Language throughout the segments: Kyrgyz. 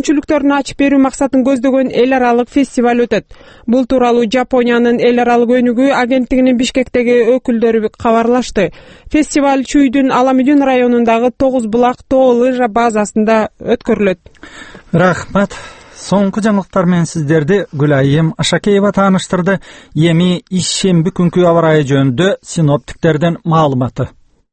мүмкүнчүлүктөрүн ачып берүү максатын көздөгөн эл аралык фестиваль өтөт. Бул тууралуу Жапониянын эл аралык өнүгүү агенттигинин Бишкектеги өкүлдөрү кабарлашты. Фестиваль Чүйдүн Аламүдүн районундагы 9 булак тоо лыжа базасында өткөрүлөт. Рахмат. Соңку жаңылыктар менен сиздерди Гүлайым Ашакеева тааныштырды. Эми ишемби күнкү аба ырайы жөнүндө синоптиктердин маалыматы.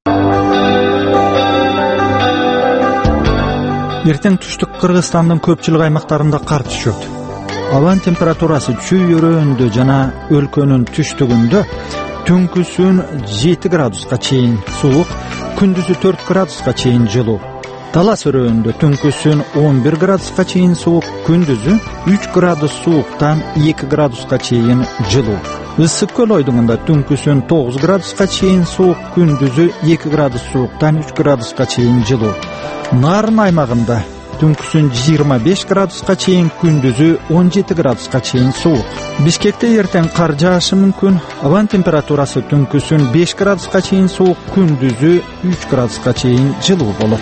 Эртең түштүк Кыргызстандын көпчүлүк аймактарында кар түшөт. Абанын температурасы чүй өрөөндө жана өлкөнүн түштүгүндө түнкүсүн 7 градуска чейин суук, күндүзү 4 градуска чейин жылуу. Талас өрөөндө түнкүсүн 11 градуска чейин суук, күндүзү 3 градус сууктан 2 градуска чейин жылуу. Ысык көл ойдуңунда түнкүсүн 9 градуска чейин суук, күндүзү 2 градус сууктан 3 градуска чейин жылуу. Нарын аймагында түнкүсүн 25 градуска чейин, күндүзү 17 градуска чейин суук. Бишкекте эртең кар жаашы мүмкүн. Абанын температурасы түнкүсүн 5 градуска чейин суук, күндүзү 3 градуска чейин жылуу болот.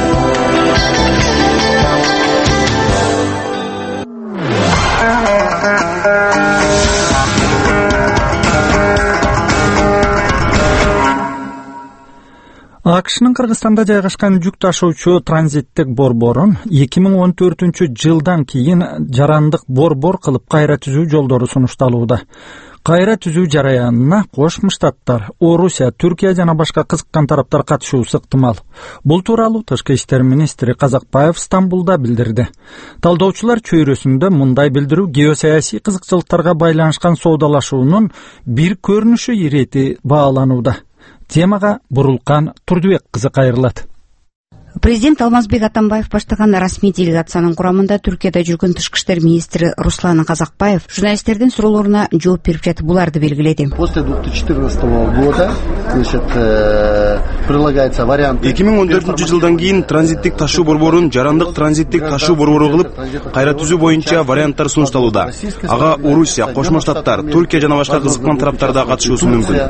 АКШнын Кыргызстанда жайгашкан жүк ташуучу транзиттик борборун 2014-жылдан кийин жарандык борбор кылып кайра түзүү жолдору сунушталууда. Кайра түзүү жараянына Кошмо Штаттар, Орусия, Түркия жана башка кызыккан тараптар катышуусу ыктымал. Бул тууралуу Тышкы иштер министри Казакбаев Стамбулда билдирди. Талдоочулар чөйрөсүндө мындай билдирүү геосаясий кызыкчылыктарга байланышкан соодалашуунун бир көрүнүшү ирети бааланууда. Темага Бурулкан Турдубек кызы кайрылат. Президент Алмазбек Атамбаев баштаган расмий делегациянын курамында Түркияда жүргөн Тышкы иштер министри Руслан Казакбаев журналисттердин суроолоруна жооп берип жатып буларды белгиледи. После 2014 года, прилагается вариант. 2014-жылдан кийин транзиттик ташуу борборун жарандык транзиттик ташуу борбору кылып, кайра түзүү боюнча варианттар сунушталууда. Ага Орусия, Кошмо Штаттар, Түркия жана башка кызыккан тараптар да катышуусу мүмкүн.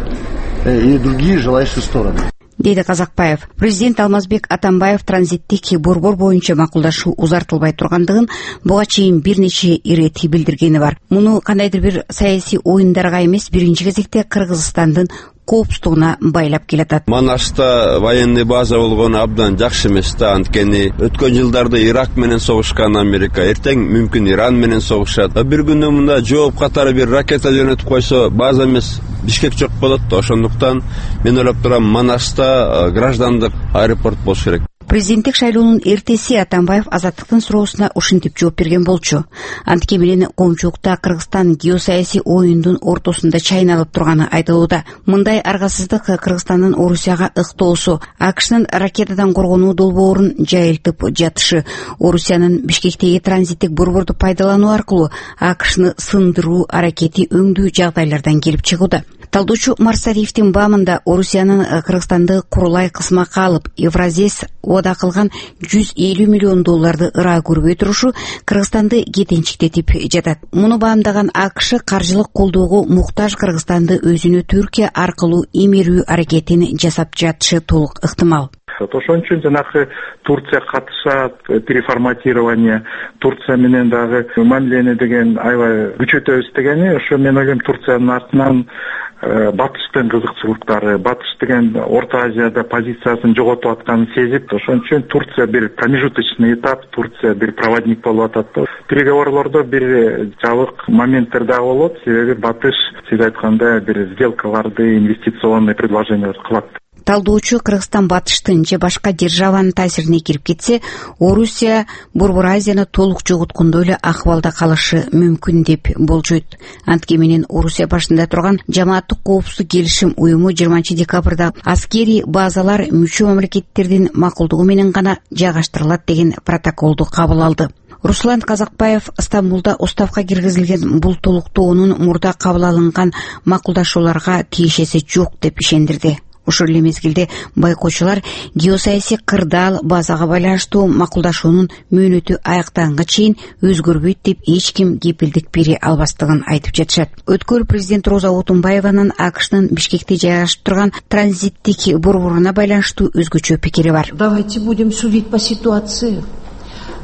И другие желающие стороны. Дейди Казакбаев. Президент Алмазбек Атамбаев транзиттик борбор боюнча макулдашуу узартылбай тургандыгын буга чейин бир нече ирети билдиргени бар. Муну кандайдыр бир саясий оюндарга эмес, биринчи кезекте Кыргызстандын коопсуздугуна байлап келатат. Манашта военный база болгону абдан жакшы эмес да, анткени өткөн жылдарда Ирак менен согушкан Америка, эртең мүмкүн Иран менен согушат. Бир күндө мында жооп катары бир ракета жөнөтүп койсо, база эмес Бишкек жок болот да. Ошондуктан мен ойлоп турам, Манашта граждандык аэропорт болуш керек. Президенттик шайлоонун эртеси Атамбаев Азаттыктын суроосуна ушинтип жооп берген болчу. Антке менен коомчулукта Кыргызстан геосаясий оюндун ортосунда чайналып турганы айтылууда. Мындай аргасыздык Кыргызстандын Орусияга ыктоосу, АКШнын ракетадан коргонуу долбоорун жайылтып жатышы, Орусиянын Бишкектеги транзиттик борборду пайдалануу аркылуу АКШны сындыруу аракети өңдүү жагдайлардан келип чыгууда. Талдоочу Марсариевдин баамында Орусиянын Кыргызстанды курулай кысмакка алып, Евразес ода кылган $150 миллион ыраа көрбөй турушу Кыргызстанды кетенчиктетип жатат. Муну баамдаган АКШ каржылык колдоого муктаж Кыргызстанды өзүнө Түркия аркылуу имерүү аракетин жасап жатышы толук ыктымал. Ошон үчүн жанагы Турция катышат, переформатирование, Турция менен дагы мамилени деген аябай күчөтөбүз дегени, ошо мен ойлойм Турциянын артынан батыштын кызыкчылыктары, батыш деген Орто Азияда позициясын жоготуп атканын сезип, ошон үчүн Турция бир промежуточный этап, Турция бир проводник болуп атат. Переговорлордо бир жабык моменттер дагы болот, себеби батыш сиз айткандай бир сделкаларды, инвестиционный предложениялар кылат. Талдоочу Кыргызстан батыштын же башка державанын таасирине кирип кетсе, Орусия Борбор Азияны толук жоготкондой эле акыбалда калышы мүмкүн деп болжойт. Антке менен Орусия башында турган Жамааттык коопсуздук келишим уюму 20 декабрда аскерий базалар мүчө мамлекеттердин макулдугу менен гана жайгаштырылат деген протоколду кабыл алды. Руслан Казакбаев Стамбулда уставка киргизилген бул толуктоонун мурда кабыл алынган макулдашууларга тиешеси жок деп ишендирди. Ошол эле мезгилде байкоочулар геосаясий кырдаал базага байланыштуу макулдашуунун мөөнөтү аяктаганга чейин өзгөрбөйт деп эч ким кепилдик бере албастыгын айтып жатышат. Өткөр президент Роза Отунбаеванын АКШнын Бишкекте жайгашып турган транзиттик борборуна байланыштуу өзгөчө пикири бар. Давайте будем судить по ситуации.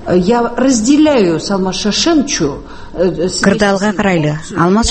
Я разделяю Салмаз Шашеновичу. Кырдаалга карайлы Алмаз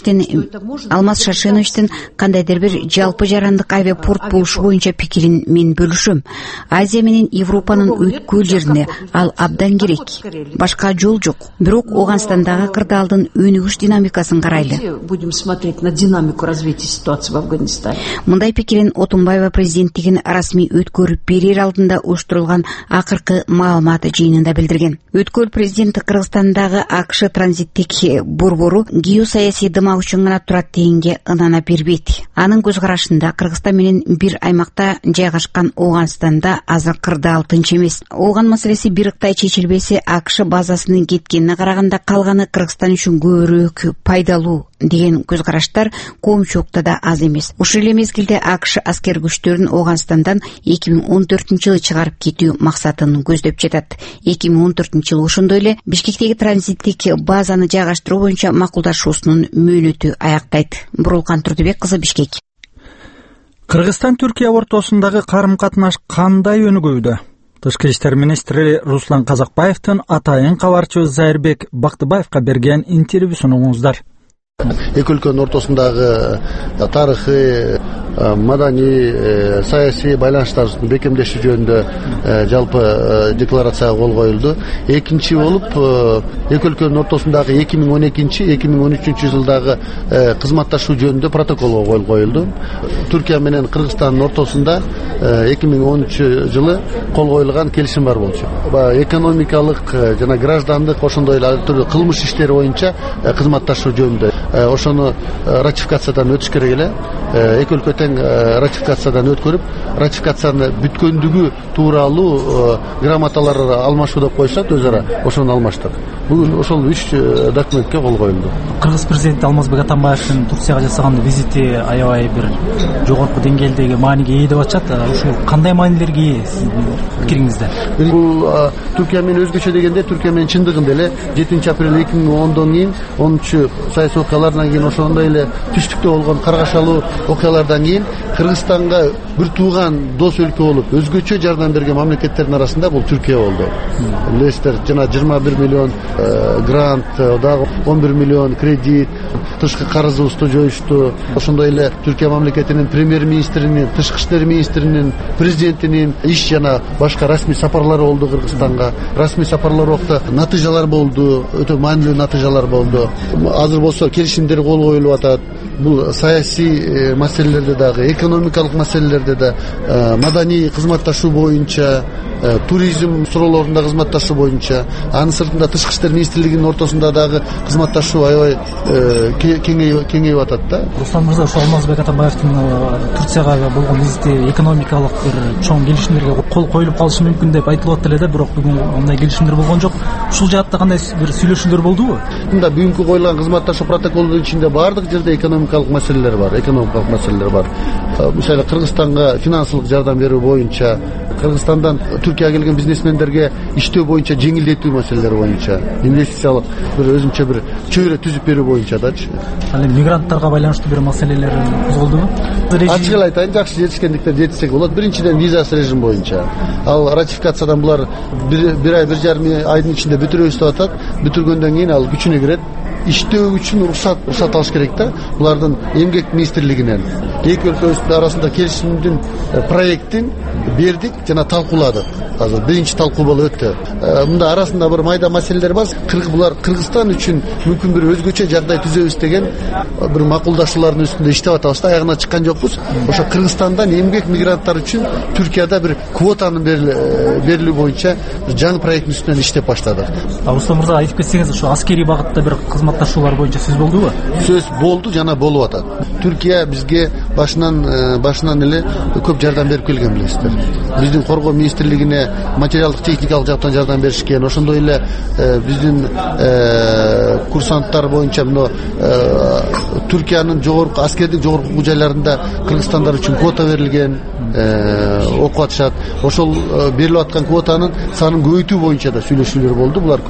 Шашеновичтин кандайдыр бир жалпы жарандык авиапорт болушу боюнча пикирин мен бөлүшөм. Азия менен Европанын өткөл жерине ал абдан керек. Башка жол жок. Бирок Ооганстандагы кырдаалдын өнүгүш динамикасын карайлы. Будем смотреть на динамику развития ситуации в Афганистане. Мындай пикирин Отунбаева президенттигин расмий өткөрүп берер алдында уюштурулган акыркы маалымат жыйынында билдирген. Өткөл президенти Кыргызстандагы АКШ транзиттик борбору геосаясий дымак үчүн гана турат дегенге ынана бербейт. Анын көз карашында Кыргызстан менен бир аймакта жайгашкан Ооганстанда азыр кырдаал тынч эмес. Ооган маселеси бир ыктай чечилбесе, АКШ базасынын кеткенине караганда калганы Кыргызстан үчүн көбүрөөк пайдалуу деген көз караштар коомчулукта да аз эмес. Ушул эле мезгилде АКШ аскер күчтөрүн Ооганстандан 2014-жылы чыгарып кетүү максатын көздөп жатат. 2014-жылы ошондой эле Бишкектеги транзиттик базаны жайгаштыруу боюнча макулдашуусунун мөөнөтү аяктайт. Бурулкан Турдубек кызы, Бишкек. Кыргызстан Түркия ортосундагы карым-катнаш кандай өнүгүүдө? Тышкы иштер министри Руслан Казакбаевдин атайын кабарчы Зайырбек Бактыбаевга берген интервьюсун угуңуздар. Эки өлкөнүн ортосундагы тарыхый, маданий, саясий байланыштардын бекемдеши жөнүндө жалпы декларацияга кол коюлду. Экинчи болуп, эки өлкөнүн ортосундагы 2012-2013 жылдагы кызматташуу жөнүндө протоколго кол коюлду. Түркия менен Кыргызстандын ортосунда 2013 жылы кол коюлган келишим бар болчу. Экономикалык жана граждандык ошондой эле ар түрдүү кылмыш иштери боюнча кызматташуу жөнүндө ошону ратификациядан өтүш керек эле. Эки өлкө тең ратификациядан өткөрүп, ратификацияны бүткөндүгү тууралуу грамоталар алмашуу деп койсот, өз ара ошону алмаштык. Бүгүн ошол 3 документке кол коюлду. Кыргыз президенти Алмазбек Атамбаевдин Турцияга жасаган визити аябай бир жогорку деңгээлдеги мааниге ээ деп атышат. Ушул кандай маанилерге ээ сиздин пикириңизде? Бул Түркия менен өзгөчө дегенде, Түркия менен чындыгында эле 7 апрель 2010дон кийин 13 саясий окуялардан кийин ошондой эле түштүктө болгон каргашалуу окуялардан кийин Кыргызстанга бир тууган дос өлкө болуп өзгөчө жардам берген мамлекеттердин арасында бул Түркия болду. Билесиздер, жана 21 миллион грант, дагы 11 миллион кредит, тышкы карызыбызды жоюшту. Ошондой эле Түркия мамлекетинин премьер-министринин, тышкы иштер министринин, президентинин иш жана башка расмий сапарлары болду Кыргызстанга. Расмий сапарлар окта натыйжалар болду, өтө маанилүү натыйжалар болду. Азыр болсо келишимдер кол коюлуп атат. Бул саясий маселелерде дагы, экономикалык маселелерде да, маданий кызматташуу боюнча, туризм суроолорунда кызматташуу боюнча, анын сыртында тышкы иштер министрлигинин ортосунда дагы кызматташуу аябай кеңейип атат да. Руслан мырза, ошо Алмазбек Атамбаевдин Турцияга болгон визити экономикалык бир чоң келишимдерге кол коюлуп калышы мүмкүн деп айтылып атты эле да, бирок бүгүн андай келишимдер болгон жок. Ушул жаатта кандай бир сүйлөшүүлөр болдубу? Мында бүгүнкү коюлган кызматташуу протоколунун ичинде баардык жерде экономикалык маселелер бар. Мисалы Кыргызстанга финансылык жардам берүү боюнча, Кыргызстандан Түркияга келген бизнесмендерге иштөө боюнча жеңилдетүү маселелери боюнча, инвестициялык бир өзүнчө бир чөйрө түзүп берүү боюнча дачы. Ал мигранттарга байланыштуу бир маселелер козголдубу? Ачык эле айтайын, жакшы жетишкендиктер жетишсек болот. Биринчиден визасыз режим боюнча. Ал ратификациядан булар бир ай, 1,5 айдын ичинде бүтүрөбүз деп атат. Бүтүргөндөн кийин ал күчүнө кирет. Иштөө үчүн уруксат алыш керек да. Булардын эмгек министрлигинен эки өлкөбүздүн арасында келишимдин проектин бердик жана талкууладык. Азыр биринчи талкуу болуп өттү. Мында арасында бир майда маселелер бар. Булар Кыргызстан үчүн мүмкүн бир өзгөчө жагдай түзөбүз деген бир макулдашуулардын үстүндө иштеп атабыз да. Аягына чыккан жокпуз. Ошо Кыргызстандан эмгек мигранттар үчүн Түркияда бир квотаны берилүү боюнча жаңы проекттин үстүнөн иштеп баштадык. Руслан мырза, айтып кетсеңиз, ошо аскерий багытта бир кызматташуулар боюнча сөз болдубу? Сөз болду жана болуп атат. Түркия бизге башынан эле көп жардам берип келген, билесиздер. Биздин коргоо министрлигине материалдык техникалык жактан жардам беришкен. Ошондой эле биздин курсанттар боюнча мына Түркиянын жогорку аскердик жогорку окуу жайларында кыргызстандар үчүн квота берилген, окуп атышат. Ошол берилип аткан квотанын санын көбөйтүү боюнча да сүйлөшүүлөр болду. Булар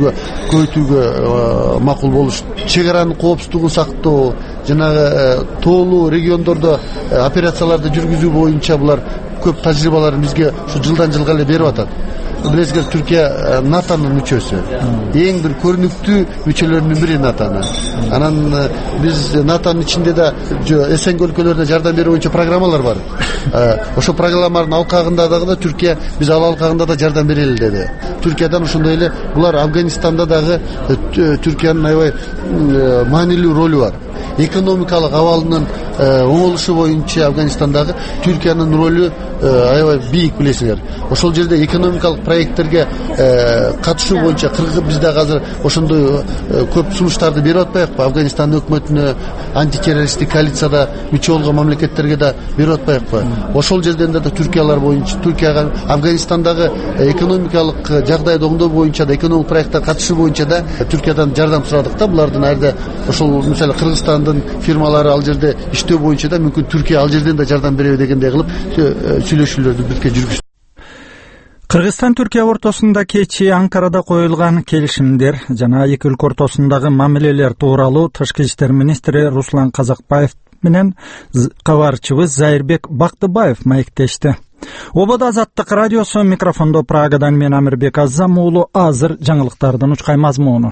көбөйтүүгө макул болуш. Чек аранын коопсуздугун сактоо, жанагы тоолуу региондордо операцияларды жүргүзүү боюнча булар көп тажрыйбаларын бизге ушу жылдан жылга эле берип атат. Билесиңер, Түркия НАТОнун мүчөсү. Эң бир көрүнүктүү мүчөлөрүнүн бири НАТОны. Анан биз НАТОнун ичинде да СНГ өлкөлөрүнө жардам берүү боюнча программалар бар. Ошол программалардын алкагында дагы Түркия биз ал алкагында да жардам берели деди. Түркиядан ошондой эле булар Афганистанда дагы Түркиянын аябай маанилүү ролу бар. Экономикалык абалынын оңолушу боюнча Афганистандагы Түркиянын ролу аябай бийик, билесиңер. Ошол жерде экономикалык проекттерге катышуу боюнча биз дагы азыр ошондой көп сунуштарды берип атпайбызбы? Афганистан өкмөтүнө, антитеррористтик коалицияда мүчө болгон мамлекеттерге да берип атпайбызбы? Ошол жерден да Түркиялар боюнча, Түркияга Афганистандагы экономикалык жагдайды оңдоо боюнча да, экономик проекттер катышуу боюнча да Түркиядан жардам сурадык да. Булардын айда ошол мисалы Кыргызстандын фирмалары ал жерде иштөө боюнча да мүмкүн Түркия ал жерден да жардам береби дегендей кылып сүйлөшүүлөрдү бирге жүргүздүк. Кыргызстан Түркия ортосунда кечээ Анкарада коюлган келишимдер жана эки өлкө ортосундагы мамилелер тууралуу Тышкы иштер министри Руслан Казакбаев менен кабарчыбыз Зайырбек Бактыбаев маектешти. Обода Азаттык радиосу, микрофондо Прагадан мен Амирбек Аззам уулу. Азыр жаңылыктардын учкай мазмуну.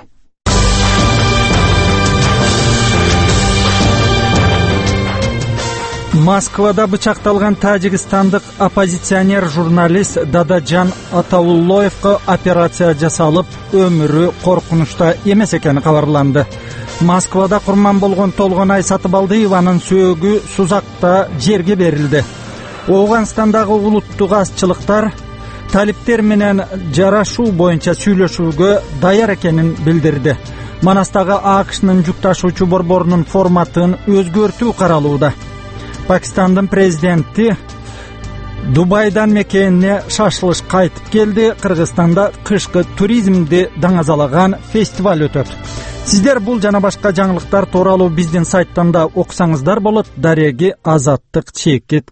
Москвада бычакталган тажикстандык оппозиционер журналист Дададжан Атауллоевго операция жасалып, өмүрү коркунучта эмес экени кабарланды. Москвада курман болгон Толгонай Сатыбалдыеванын сөөгү Сузакта жерге берилди. Ооганстандагы улуттук азчылыктар талиптер менен жарашуу боюнча сүйлөшүүгө даяр экенин билдирди. Манастагы АКШнын жүк ташуучу борборунун форматын өзгөртүү каралууда. Пакистандын президенти Дубайдан Меккене шашылыш кайтып келди. Кыргызстанда кышкы туризмди даңазалаган фестиваль өтөт. Сиздер бул жана башка жаңылыктар тууралуу биздин сайттан да окусаңыздар болот. Дареги Азаттык ЧК.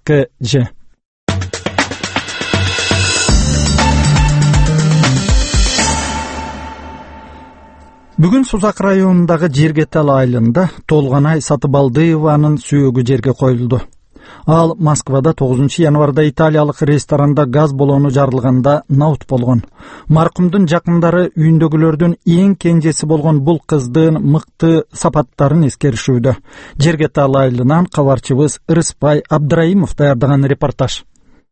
Бүгүн Сузак районундагы Жергетал айылында Толгонай Сатыбалдыеванын сөөгү жерге коюлду. Ал Москвада 9 январда италиялык ресторанда газ баллону жарылганда наут болгон. Маркумдун жакындары үйүндөгүлөрдүн эң кенжеси болгон бул кыздын мыкты сапаттарын эскеришүүдө. Жергетал айылынан кабарчыбыз Рыспай Абдраимов даярдаган репортаж.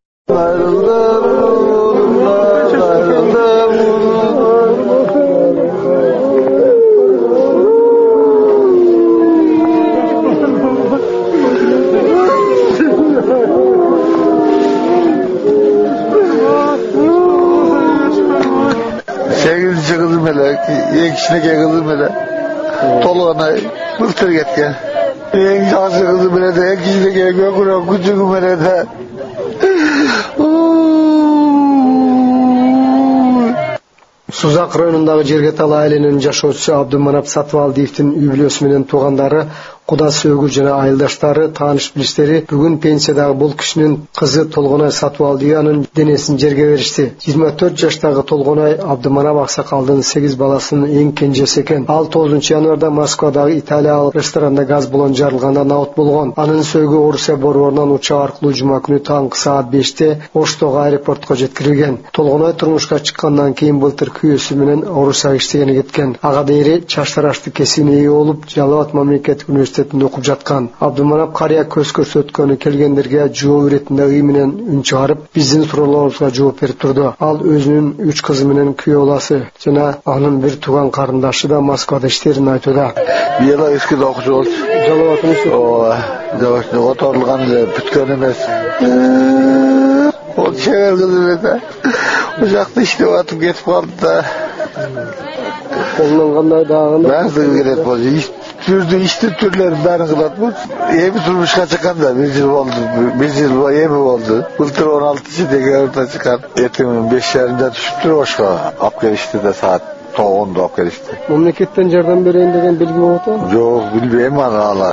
Kızım hele, kişineke kızım hele, Tolgana bırtır getken. En şansı kızım hele de, kişineke göküne küçüğüm hele de. Сузак районундагы Жергетал айылынын жашоочусу Абдуманап Сатыбалдиевдин үй бүлөсү менен туугандары, куда сөөгү жана айылдаштары, тааныш билиштери бүгүн пенсиядагы бул кишинин кызы Толгонай Сатыбалдиеванын денесин жерге беришти. 24 жаштагы Толгонай Абдуманап аксакалдын 8 баласынын эң кенжеси экен. Ал 9 январда Москвадагы италиялык ресторанда газ баллон жарылганда наут болгон. Анын сөөгү Орусия борборунан учак аркылуу жума күнү таңкы саат 5те Оштогу аэропортко жеткирилген. Толгонай турмушка чыккандан кийин былтыр күйөөсү менен Орусияга иштегени кеткен. Ага дейри чачтарашты кесине ээ болуп, Жалал абад мамлекеттик университетинде окуп жаткан. Абдуманап карыя көз көрсөткөнү келгендерге жооп иретинде ый менен үн чыгарып, биздин суроолорубузга жооп берип турду. Ал өзүнүн 3 кызы менен күйөө баласы жана анын бир тууган карындашы да Москвада иштерин айтууда. Бияла эскиде окуучу болчу. Жалал абад Ооба, оторулган эле бүткөн эмес. Ол чебер кыз эле. Ушакта иштеп атып кетип калды да. Колунан кандай дагы? Баардыгы келет болчу. Түрдүү иштин түрлөрүн баарын кылат бул. Эми турмушка чыкканда 1 жыл болду. 1 жыл эми болду. Былтыр 16-декабрда чыккан. Эртең 5:30 түшүптүр ошко. Алып келишти да саат 9:00 алып келишти. Мамлекеттен жардам берейин деген белги болуп атабы? Жок, билбейм аны алар.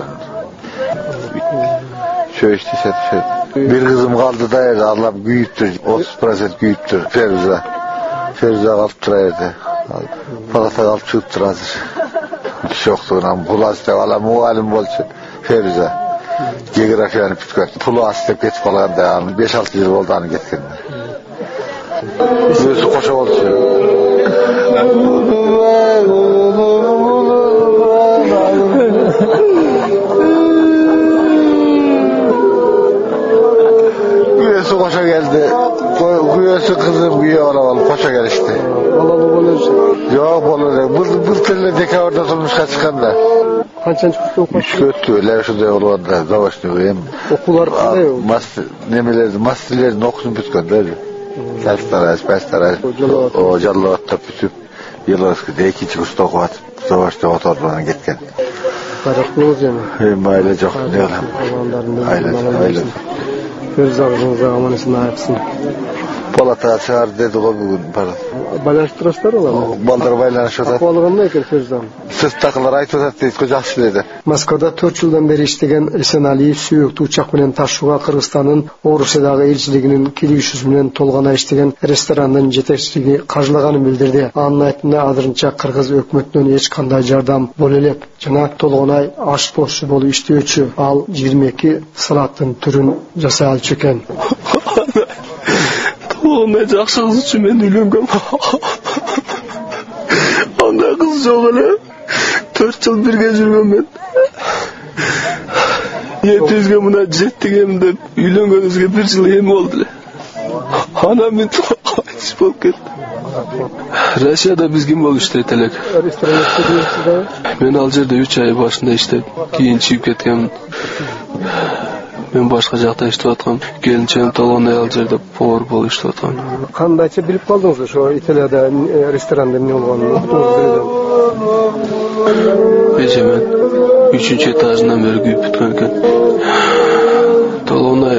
Сөйштү сет. Bir kızım kaldı da evde, Allah'ım büyüktür, 30% büyüktür, Feruza kalıp duraydı. Palata kalıp çıkıp hazır. Şoktuğuna, kulası da valla muhalim bolçu, Feruza. Geografiyаны бүткөн. Пулу астып кетип калганда, 5-6 жыл болду аны кеткен. Өзү кошо болчу. Güyesi koşa geldi. Güyesi kızım güye olalı koşa gelişti. Balalı bolursa. Yok bolur. Bu telle dekabrda turmuşka çıkanda. Kaçıncı kutlu okuyor? 3 kötü. Öyle şurada olanda. Zavaşlı hem. Okular kılay o? Masterlerin okusun bütken dedi. Pestaraş. O Jallovat'ta bütüp yıllarskıda 2. kursda okuvat. Zavaşlı otorlarına gitken. Tarıklığız yani. Hem aile çok ne olam. Aile. Öz ağzınıza amanısını ayıpsın. Palata çağır dedi o bugün para. Байланыштырасыздар оларны? Балдар байланышып атат. Акыбалы кандай экен Ферзан? Сырттакылар айтып атат дейт, жакшы dedi. Москвада 4 жылдан бери иштеген Эсеналиев сүйөктүү учак менен ташууга Кыргызстандын Орусиядагы элчилигинин киришүүсү менен толгона иштеген ресторандын жетекчилиги каржылаганын билдирди. Анын айтымында азырынча Кыргыз өкмөтүнөн эч кандай жардам боло элек жана толгонай ашпозчу болуп иштөөчү. Ал 22 салаттын түрүн жасай алчу экен. Ona жақсы қыз үшін мен үйленгем. Андай қыз жоқ эле. 4 жыл бірге жүргем мен. Ертеңге мына жеттігем деп үйленгенімізге 1 жыл ем болды эле. Анам мен қайтыс болып кетті. Россияда біз ким болуп иштейт элек. Мен ал жерде 3 ай башында иштеп, кийин чыгып кеткем. Мен башка жакта иштеп аткам. Келинчегим толгонай ал жерде повар болуп иштеп аткам. Кандайча билип калдыңыз ошо Италияда ресторанда эмне болгонун уктуңуз? Мен 3-чү этажынан бери күйүп бүткөн экен. Толгонай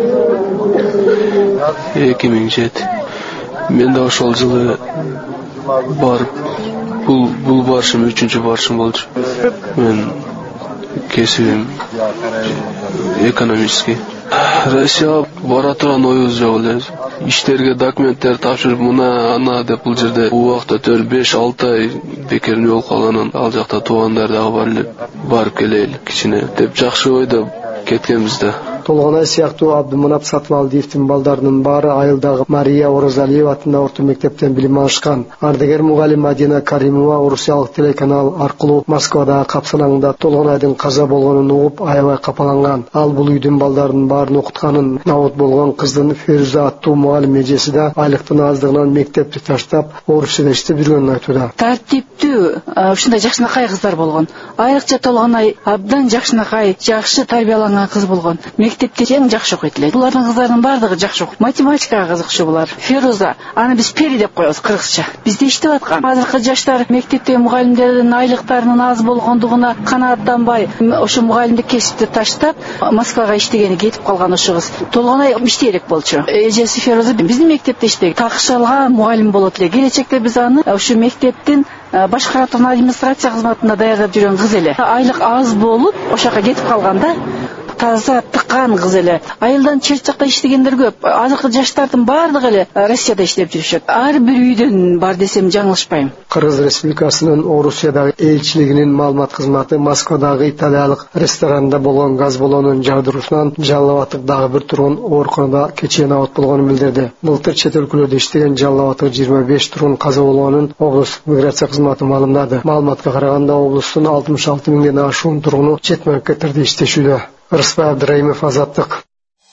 2007. Мен да ошол жылы барып, бул барышым 3-чү барышым болчу. Мен кесибим экономический. Россия бара турган оюбуз жок эле. Иштерге документтер тапшырып, мына ана деп бул жерде убакта 4-5-6 ай бекерин болуп калганын ал жакта туугандар дагы бар эле. Барып келели кичине деп жакшы ойдо кеткенбиз да. Толгонай сыяктуу Абдыманап Сатыбалдиевдин балдарынын баары Айылдагы Мария Оразалиева атындагы орто мектептен билим алышкан. Ардагер мугалим Мадина Каримова Орусиялык телеканал аркылуу Москвадагы капсанаңда Толгонайдын каза болгонун угуп аябай капаланган. Ал бул үйдүн балдарынын баарын окутканын, набут болгон кыздын Феруза аттуу мугалим эжеси да айлыктын аздыгынан мектепти таштап Орусияда иштеп жүргөнүн айтууда. Тартиптүү, ушундай жакшынакай кыздар болгон. Айрыкча Толгонай абдан жакшынакай, жакшы тарбияланган кыз болгон. Мектепте эң жакшы окуйт эле. Булардын кыздарынын бардыгы жакшы окуйт. Математикага кызыкчу булар. Феруза, аны биз Пери деп коебуз кыргызча. Бизде иштеп аткан. Азыркы жаштар мектептеги мугалимдердин айлыктарынын аз болгондугуна канааттанбай, ошо мугалимдик кесипти таштап, Москвага иштегени кетип калган ошо кыз. Толгонай иште элек болчу. Эжеси Феруза биздин мектепте иштеген. Такшалган мугалим болот эле. Келечекте биз аны ошо мектептин башкаратын администрация кызматында даярдап жүргөн кыз эле. Айлык аз болуп, ошока кетип калганда таза тыккан кыз эле. Айылдан чет жакта иштегендер көп. Азыркы жаштардын бардыгы эле Россияда иштеп жүрүшөт. Ар бир үйдөн бар десем жаңылышпайм. Кыргыз Республикасынын Орусиядагы элчилигинин маалымат кызматы Москвадагы италиялык ресторанда болгон газ баллонун жагдыруусунан Жалал-Абадтык дагы бир тургун ооруканада кечээ набат болгонун билдирди. Былтыр чет өлкөлөрдө иштеген Жалал-Абадтык 25 тургун каза болгонун облустук миграция кызматы маалымдады. Маалыматка караганда облустун 66 миңден ашуун тургуну чет мамлекеттерде иштешүүдө. Рыспай Абдраимов, Азаттык.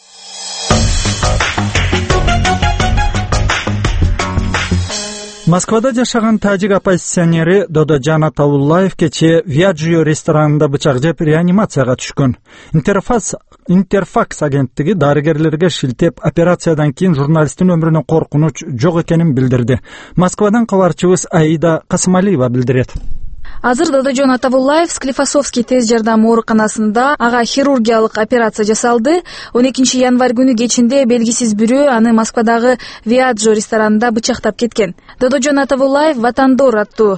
Москвада жашаган тажик оппозиционери Додожан Тавуллаев кечээ Viaggio ресторанында бычак жеп реанимацияга түшкөн. Интерфакс агенттиги дарыгерлерге шилтеп операциядан кийин журналисттин өмүрүнө коркунуч жок экенин билдирди. Москвадан кабарчыбыз Аида Касымалиева билдирет. Азыр Додожан Атабуллаев Склифосовский тез жардам ооруканасында ага хирургиялык операция жасалды. 12 январь күнү кечинде белгисиз бирөө аны Москвадагы Viaggio ресторанында бычактап кеткен. Додожан Атабуллаев Ватандор аттуу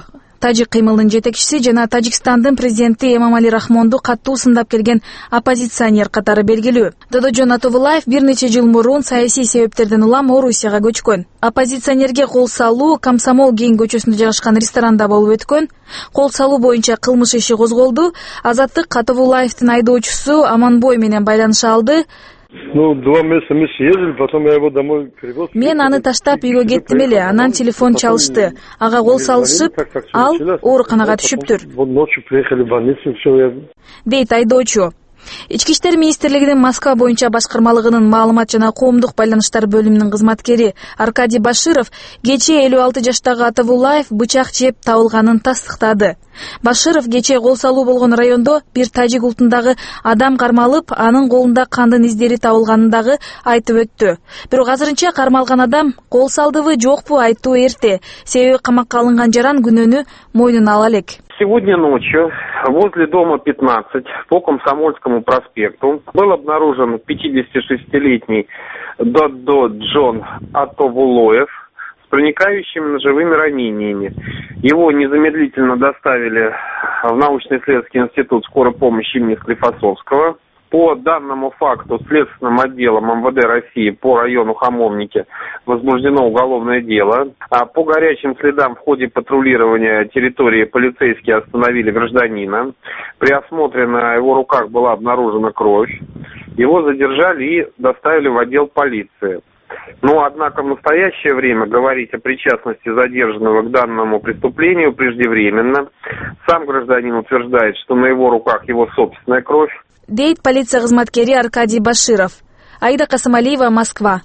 тажик кыймылынын жетекчиси жана Тажикстандын президенти Эмомали Рахмонду катуу сындап келген оппозиционер катары белгилүү. Додожон Атабуллаев бир нече жыл мурун саясий себептерден улам Орусияга көчкөн. Оппозиционерге кол салуу Комсомол кийин көчөсүндө жайгашкан ресторанда болуп өткөн. Кол салуу боюнча кылмыш иши козголду. Азаттык Атабуллаевдин айдоочусу Аманбой менен байланыша алды. 2 месяца мы съездили, потом я его домой привез. Мен аны таштап үйгө кеттим эле, анан телефон чалышты. Ага кол салышып, ал ооруканага түшүптүр. Ночью приехали в больницу, все. Дейт айдоочу. Ички иштер министрлигинин Москва боюнча башкармалыгынын маалымат жана коомдук байланыштар бөлүмүнүн кызматкери Аркадий Баширов кечээ 56 жаштагы Атабуллаев бычак жеп табылганын тастыктады. Баширов кечээ кол салуу болгон райондо бир тажик улутундагы адам кармалып, анын колунда кандын издери табылганын дагы айтып өттү. Бирок азырынча кармалган адам кол салдыбы, жокпу айтуу эрте. Себеби камакка алынган жаран күнөөнү мойнуна ала элек. Сегодня ночью возле дома 15 по Комсомольскому проспекту был обнаружен 56-летний Додо Джон Атабуллаев с проникающими ножевыми ранениями. Его незамедлительно доставили в научно-исследовательский институт скорой помощи имени Склифосовского. По данному факту Следственным отделом МВД России по району Хамовники возбуждено уголовное дело. А по горячим следам в ходе патрулирования территории полицейские остановили гражданина. При осмотре на его руках была обнаружена кровь. Его задержали и доставили в отдел полиции. Но, однако, в настоящее время говорить о причастности задержанного к данному преступлению преждевременно. Сам гражданин утверждает, что на его руках его собственная кровь. Дейт полиция кызматкери Аркадий Баширов. Аида Касымалиева, Москва.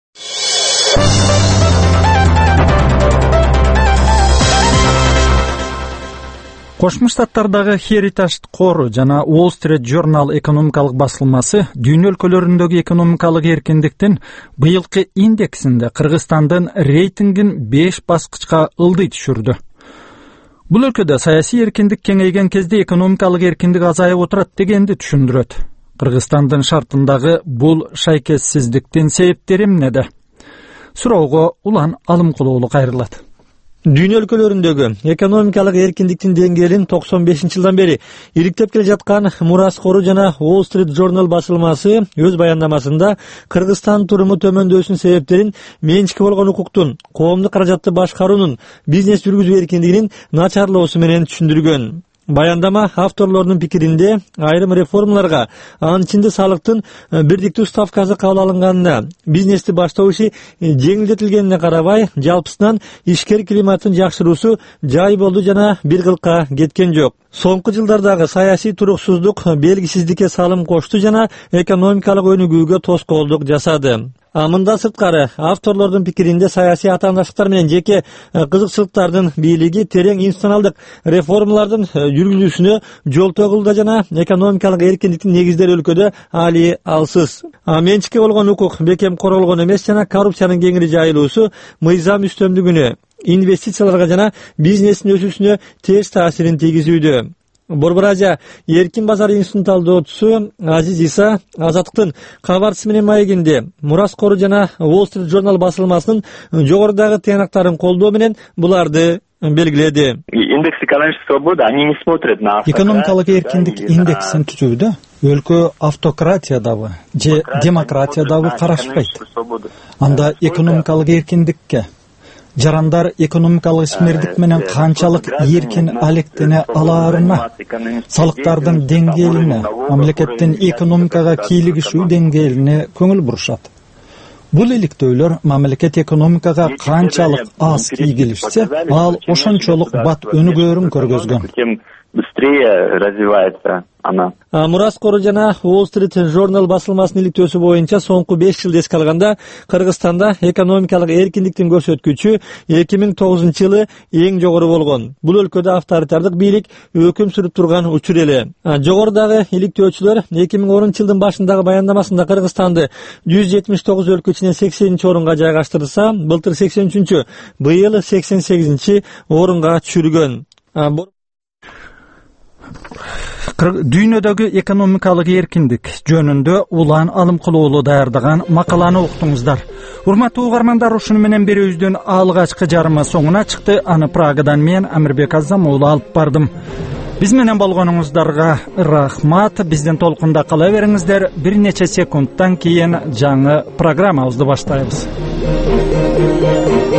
Кошмо Штаттардагы Heritage кору жана Wall Street Journal экономикалык басылмасы дүйнө өлкөлөрүндөгү экономикалык эркиндиктин быйылкы индексинде Кыргызстандын рейтингин 5 баскычка ылдый түшүрдү. Бул өлкөдө саясий эркиндик кеңейген кезде экономикалык эркиндик азайып отурат дегенди түшүндүрөт. Кыргызстандын шартындагы бул шайкетсиздиктин себептери эмнеде? Суроого Улан Алымкулуулу кайрылат. Дүйнө өлкөлөрүндөгү экономикалык эркиндиктин деңгээлин 95-жылдан бери иликтеп келе жаткан Мурас Кору жана Wall Street Journal басылмасы өз баяндамасында Кыргызстан туруму төмөндөшүнүн себептерин менчики болгон укуктун, коомдук каражатты башкаруунун, бизнес жүргүзүү эркиндигинин начарлоосу менен түшүндүргөн. Баяндама авторлордун пикиринде айрым реформаларга, анын ичинде салыктын бирдиктүү ставкасы кабыл алынганына, бизнести баштоо иши жеңилдетилгенине карабай, жалпысынан ишкер климаттын жакшыруусу жай болду жана бир кылка кеткен жок. Соңку жылдардагы саясий туруксуздук белгисиздикке салым кошту жана экономикалык өнүгүүгө тоскоолдук жасады. Мындан сырткары, авторлордун пикиринде саясий атаандаштыктар менен жеке кызыкчылыктардын бийлиги терең институционалдык реформалардын жүргүзүүсүнө жол тогулду жана экономикалык эркиндиктин негиздери өлкөдө али алсыз. Менчикке болгон укук бекем корголгон эмес жана коррупциянын кеңири жайылуусу мыйзам үстөмдүгүнө, инвестицияларга жана бизнестин өсүүсүнө терс таасирин тийгизүүдө. Борбор Азия эркин базар институтунун талдоочусу Азиз Иса Азаттыктын кабарчысы менен маегинде Мурас Кору жана Wall Street Journal басылмасынын жогорудагы тыянактарын колдоо менен буларды белгиледи. Индекс экономической свободы они не смотрят на экономикалык эркиндик индексин түзүүдө өлкө автократиядабы же демократиядабы карашпайт. Анда экономикалык эркиндикке жарандар экономикалык ишмердик менен канчалык эркин алектене алаарына, салыктардын деңгээлине, мамлекеттин экономикага кийлигишүү деңгээлине көңүл бурушат. Бул иликтөөлөр мамлекет экономикага канчалык аз ийгилишсе, ал ошончолук бат өнүгөөрүн көргөзгөн. Быстрее развивается она. Мурас Кору жана Wall Street Journal басылмасынын иликтөөсү боюнча соңку 5 жылды эске алганда Кыргызстанда экономикалык эркиндиктин көрсөткүчү 2009 жылы эң жогору болгон. Бул өлкөдө авторитардык бийлик өкүм сүрүп турган учур эле. Жогорудагы иликтөөчүлөр 2010 жылдын башындагы баяндамасында Кыргызстанды 179 өлкө ичинен 80-орунга жайгаштырса, былтыр 83-чү, быйыл 88-орунга түшүргөн. Дүйнөдөгү экономикалык эркиндик жөнүндө улан алым кылуулу даярдаган макаланы уктуңуздар. Урматтуу угармандар, ушуну менен берүүбүздүн алгачкы жарымы соңуна чыкты. Аны Прагадан мен Амирбек Азам уулу алып бардым. Биз менен болгонуңуздарга рахмат. Бизден толкунда кала бериңиздер. Бир нече секундтан кийин жаңы программабызды баштайбыз.